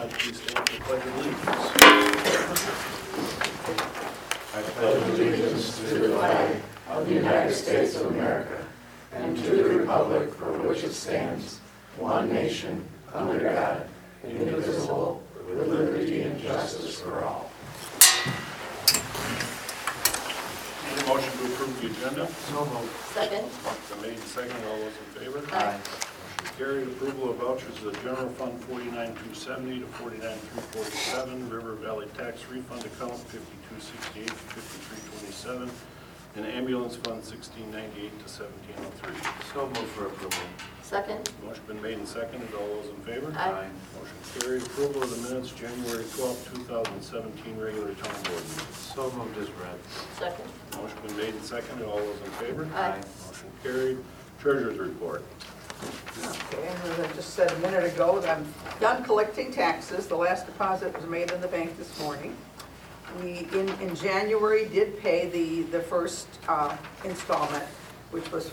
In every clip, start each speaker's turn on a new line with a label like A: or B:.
A: Mike, please stand for the pledge of allegiance.
B: I pledge allegiance to the flag of the United States of America and to the republic for which it stands, one nation, under God, indivisible, with liberty and justice for all.
A: Need a motion to approve the agenda?
B: So moved.
C: Second.
A: Been made and seconded. All those in favor?
C: Aye.
A: Motion carried. Approval of vouchers to the general fund 49,270 to 49,347, River Valley tax refund account 5268 to 5327, and ambulance fund 1698 to 1703.
B: So moved for approval.
C: Second.
A: Motion been made and seconded. All those in favor?
C: Aye.
A: Motion carried. Approval of the minutes, January 12, 2017, regular town board meetings.
B: So moved as read.
C: Second.
A: Motion been made and seconded. All those in favor?
C: Aye.
A: Motion carried. Treasurer's report.
D: Okay, and as I just said a minute ago, that I'm done collecting taxes. The last deposit was made in the bank this morning. We, in January, did pay the first installment, which was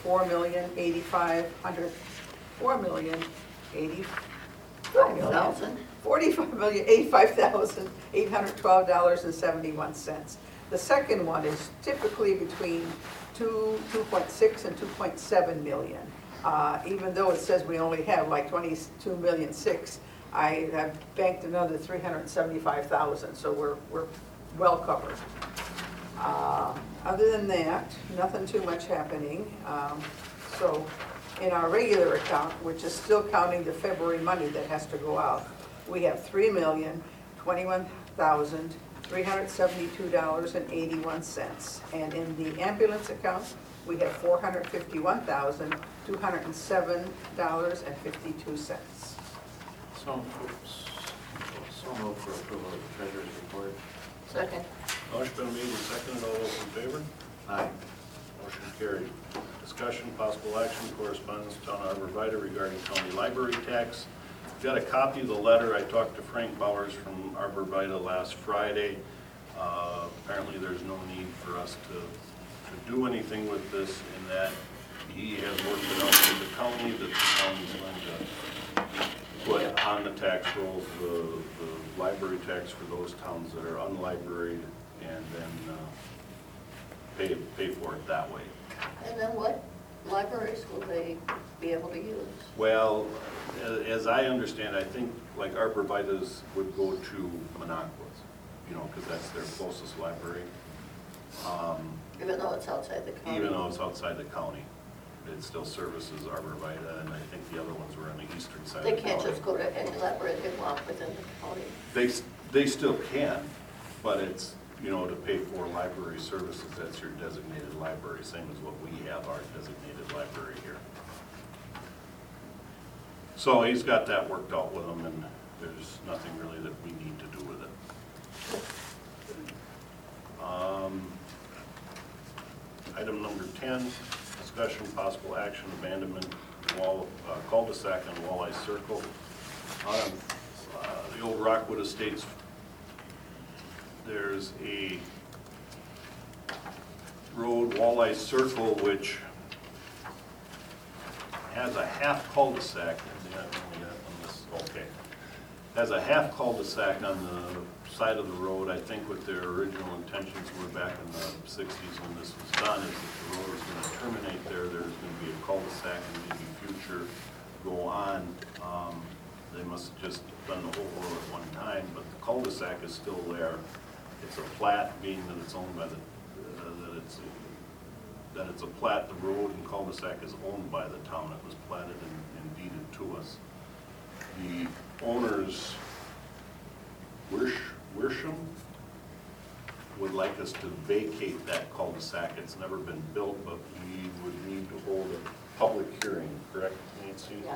D: $4,085,812.71. The second one is typically between 2.6 and 2.7 million. Even though it says we only have like 22.6 million, I have banked another 375,000, so we're well covered. Other than that, nothing too much happening. So in our regular account, which is still counting the February money that has to go out, we have $3,021,372.81. And in the ambulance account, we have $451,207.52.
B: So moved for approval of the treasurer's report.
C: Second.
A: Motion been made and seconded. All those in favor?
B: Aye.
A: Motion carried. Discussion, possible action, correspondence to Town Arborvitae regarding county library tax. Got a copy of the letter. I talked to Frank Bowers from Arborvitae last Friday. Apparently there's no need for us to do anything with this, in that he has worked it out with the county, that the county's going to put on the tax rolls the library tax for those towns that are unlibraried, and then pay for it that way.
C: And then what libraries will they be able to use?
A: Well, as I understand, I think like Arborvitae's would go to Minocqua's, because that's their closest library.
C: Even though it's outside the county?
A: Even though it's outside the county, it still services Arborvitae, and I think the other ones were on the eastern side of the
C: They
A: county.
C: can't just go to any library they want within the county?
A: They still can, but it's, to pay for library services, that's your designated library, same as what we have, our designated library here. So he's got that worked out with them, and there's nothing really that we need to do with it. Item number 10, discussion possible action abandonment cul-de-sac on Walleye Circle. On the old Rockwood Estates, there's a road, Walleye Circle, which has a half cul-de-sac. Has a half cul-de-sac on the side of the road. I think what their original intentions were back in the 60s when this was done is that the road is going to terminate there. There's going to be a cul-de-sac and maybe future go on. They must have just done the whole road at one time, but the cul-de-sac is still there. It's a plat, being that it's owned by that it's a plat. The road and cul-de-sac is owned by the town. It was platted and deeded to us. The owners, Wirsham, would like us to vacate that cul-de-sac. It's never been built, but we would need to hold a public hearing, correct, Nancy?
C: Yes.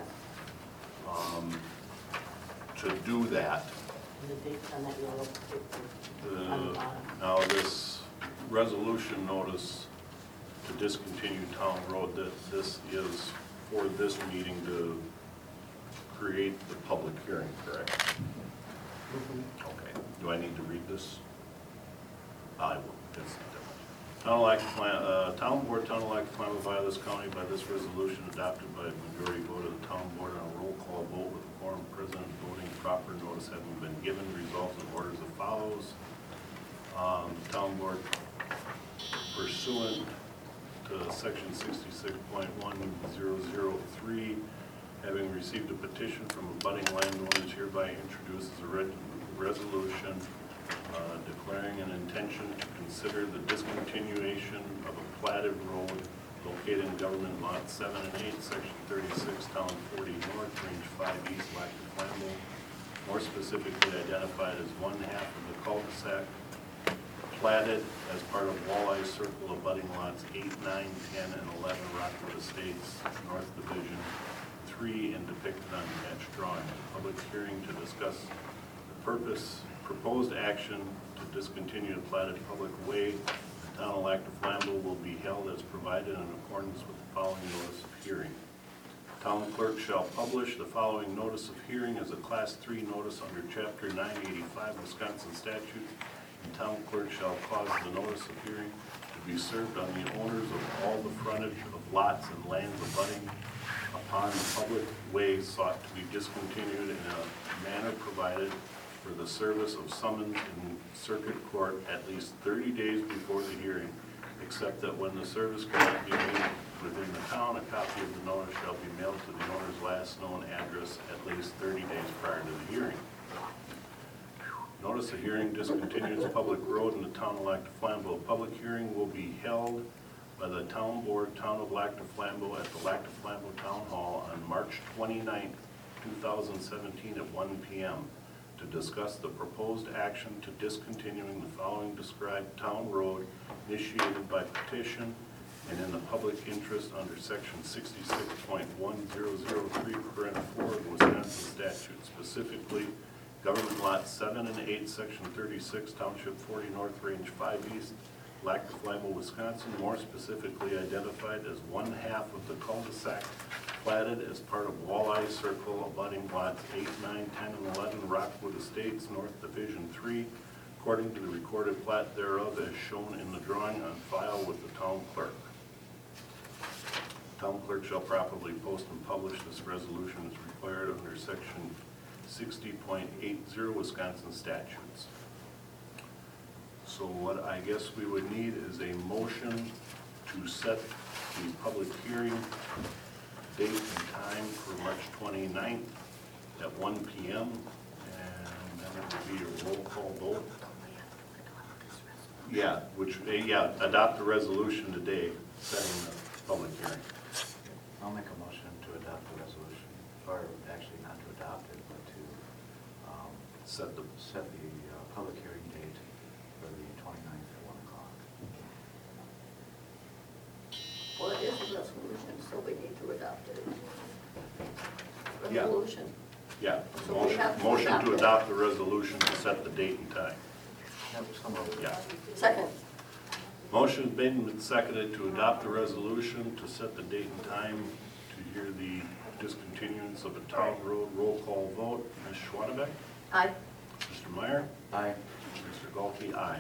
A: To do that.
C: The dates on that yellow paper on the bottom.
A: Now, this resolution notice to discontinue Town Road, that this is for this meeting to create the public hearing, correct? Okay. Do I need to read this? I will. Town of Lackawanna, Violas County, by this resolution adopted by a majority vote of the town board on a roll call vote with the quorum present, voting proper notice having been given resolves and orders as follows. Town board pursuant to section 66.1003, having received a petition from abutting landowners, hereby introduces a resolution declaring an intention to consider the discontinuation of a platted road located in government lot 7 and 8, section 36, town 40 north, range 5 east, Lac du Flambeau, more specifically identified as one half of the cul-de-sac, platted as part of Walleye Circle abutting lots 8, 9, 10, and 11 Rockwood Estates, North Division 3, and depicted on the attached drawing. Public hearing to discuss the purpose, proposed action to discontinue the platted public way. The town of Lac du Flambeau will be held as provided in accordance with the following notice of hearing. Town clerk shall publish the following notice of hearing as a Class 3 notice under Chapter 985 Wisconsin statute. The town clerk shall cause the notice of hearing to be served on the owners of all the frontage of lots and lands abutting upon public ways sought to be discontinued in a manner provided for the service of summons in circuit court at least 30 days before the hearing, except that when the service cannot be made within the town, a copy of the notice shall be mailed to the owner's last known address at least 30 days prior to the hearing. Notice of hearing discontinues public road in the town of Lac du Flambeau. A public hearing will be held by the town board, town of Lac du Flambeau, at the Lac du Flambeau Town Hall on March 29th, 2017 at 1 p.m. to discuss the proposed action to discontinuing the following described town road initiated by petition and in the public interest under section 66.1003, parent 4 of the Wisconsin statute, specifically government lots 7 and 8, section 36, township 40 north, range 5 east, Lac du Flambeau, Wisconsin, more specifically identified as one half of the cul-de-sac platted as part of Walleye Circle abutting lots 8, 9, 10, and 11 Rockwood Estates, North Division 3, according to the recorded plat thereof as shown in the drawing on file with the town clerk. Town clerk shall properly post and publish this resolution as required under section 60.80 Wisconsin statutes. So what I guess we would need is a motion to set the public hearing date and time for March 29th at 1 p.m. and then it would be a roll call vote. Yeah, adopt the resolution today setting the public hearing.
E: I'll make a motion to adopt the resolution, or actually not to adopt it, but to
A: Set the
E: set the public hearing date for the 29th at 1 o'clock.
C: Well, it is a resolution, so we need to adopt it.
A: Yeah.
C: Resolution.
A: Yeah,
C: So we have to
A: motion
C: adopt
A: to
C: it.
A: adopt the resolution to set the date and time.
E: Yep, so moved.
A: Yeah.
C: Second.
A: Motion made and seconded to adopt the resolution to set the date and time to hear the discontinuance of a town road. Roll call vote. Ms. Schwanebeck?
C: Aye.
A: Mr. Meyer?
E: Aye.
A: Mr. Galkey, aye.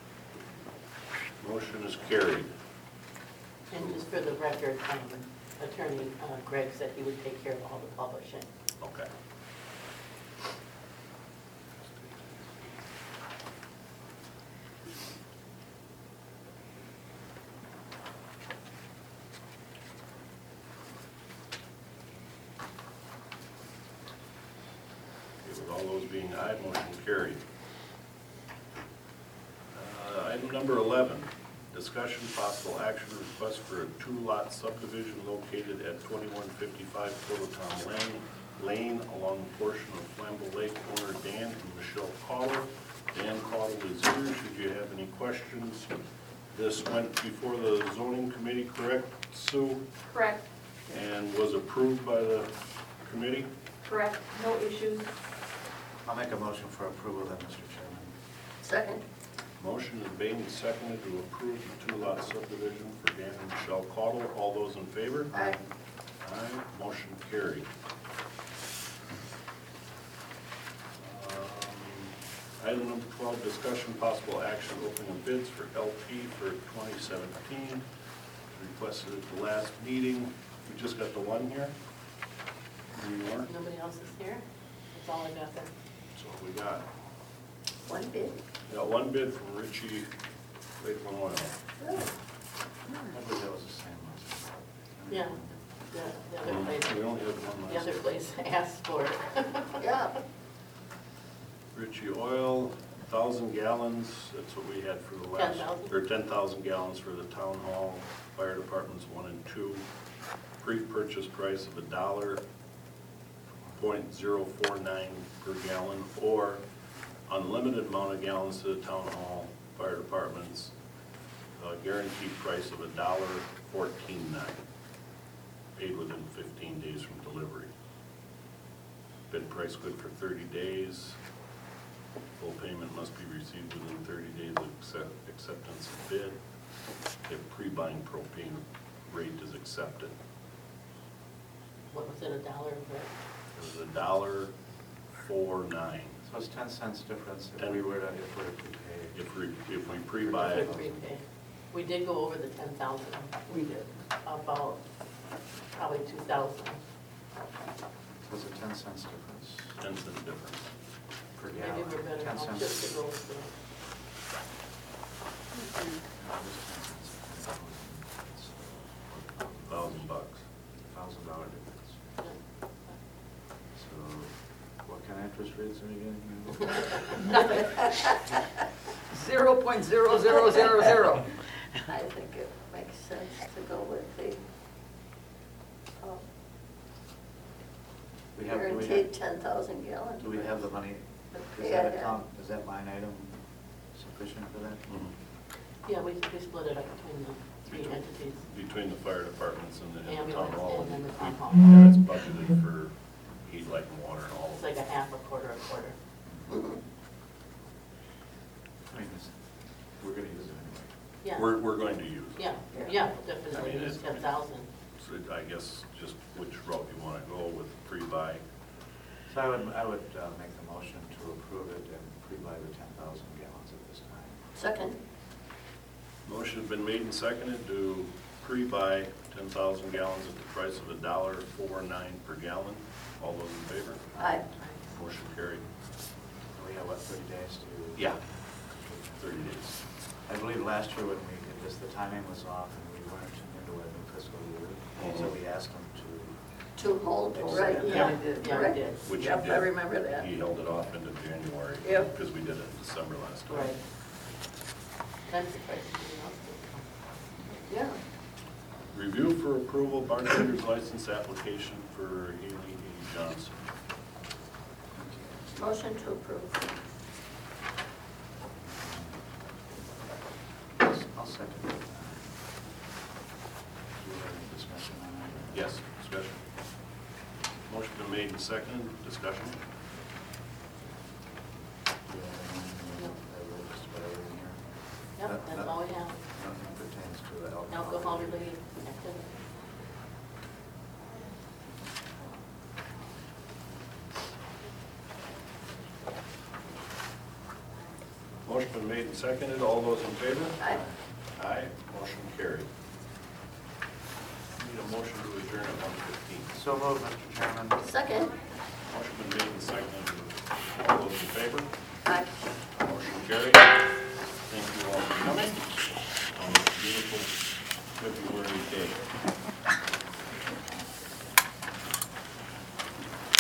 A: Motion is carried.
F: And just for the record, Attorney Greg said he would take care of all the publishing.
A: Okay. With all those being aye, motion carried. Item number 11, discussion possible action request for a two-lot subdivision located at 2155 Tototom Lane along the portion of Flambeau Lake. Owner Dan and Michelle Caudle. Dan Caudle is here. Should you have any questions? This went before the zoning committee, correct, Sue?
G: Correct,
A: And was approved by the committee?
G: correct, no issues.
E: I'll make a motion for approval then, Mr. Chairman.
C: Second.
A: Motion is made and seconded to approve the two-lot subdivision for Dan and Michelle Caudle. All those in favor?
C: Aye.
A: Aye, motion carried. Item number 12, discussion possible action opening of bids for LP for 2017. Requested at the last meeting. We just got the one here? Any more?
F: Nobody else is here? That's all I got there.
A: That's what we got.
C: One bid?
A: Got one bid from Ritchie Lakeland Oil.
C: Really?
E: I believe that was the same one.
F: Yeah, the other place,
A: We only had one
F: the
A: last.
F: other place asked for it.
C: Yeah.
A: Ritchie Oil, 1,000 gallons, that's what we had for the last.
F: 10,000?
A: Or 10,000 gallons for the town hall, fire departments 1 and 2. Pre-purchase price of $1.049 per gallon, or unlimited amount of gallons to the town hall, fire departments, guaranteed price of $1.149, paid within 15 days from delivery. Bid price good for 30 days. Full payment must be received within 30 days of acceptance of bid. If pre-buying propane rate is accepted.
F: What was it, $1 of it?
A: It was $1.49.
E: So it's 10 cents difference if
A: 10.
E: we were to prepay.
A: If we pre-buy it,
F: If we prepay. We did go over the 10,000,
D: We did.
F: about probably 2,000.
E: So it's a 10 cents difference
A: 10 cent difference.
E: per
F: Maybe
E: gallon.
F: we're better
E: 10
F: off
E: cents.
F: just to go with
A: $1,000.
E: $1,000 difference.
F: the,
E: So what kind of interest rates are we getting?
D: 0.0000.
C: I think it makes sense to go with the
E: Do we have
C: guaranteed 10,000 gallons.
E: Do we have the money? Is
C: Yeah,
E: that
C: yeah.
E: account, is that line item sufficient for that?
F: yeah, we split it up between the three entities.
A: Between the fire departments and the town
F: Ambulance
A: hall.
F: and then the town hall.
A: Yeah, it's budgeted for heat, light, and water and all
F: It's
A: of
F: like
A: it.
F: a half, a quarter, a quarter.
C: Mhm.
E: I mean, we're gonna use it anyway.
F: Yeah,
A: We're going to use it.
F: yeah,
C: Yeah.
F: yeah,
A: I
F: definitely,
A: mean,
F: use
A: it-
F: 10,000.
A: So I guess just which route you want to go with pre-buy.
E: So I would make the motion to approve it and pre-buy the 10,000 gallons at this time.
C: Second?
A: Motion has been made and seconded to pre-buy 10,000 gallons at the price of $1.49 per gallon. All those in favor?
C: Aye.
A: Motion carried.
E: We have, what, 30 days to?
A: Yeah. 30 days.
E: I believe last year when we did this, the timing was off and we weren't into a new fiscal year. So we asked them to,
C: To hold, right,
F: Yeah,
C: yeah.
F: yeah, we
C: Correct.
F: did.
A: Which he
C: Yep,
A: did.
C: I remember that.
A: He held it off into January.
C: Yep.
A: Because we did it in December last time.
F: Right. That's the price of the
C: Yeah.
A: Review for approval bartender's license application for Haley A. Johnson.
C: Motion to approve.
E: I'll second it. Do we have any discussion on that?
A: Yes, discussion. Motion been made and seconded, discussion.
E: Do we have anything just about everything here?
F: Yep, that's all we have.
E: Nothing pertains to the alcohol.
F: Alcohol-related activity.
A: Motion been made and seconded, all those in favor?
C: Aye.
A: Aye, motion carried. Need a motion to adjourn at 1:15.
E: So moved, Mr. Chairman.
C: Second?
A: Motion been made and seconded, all those in favor?
C: Aye.
A: Motion carried. Thank you all for coming on this beautiful February day.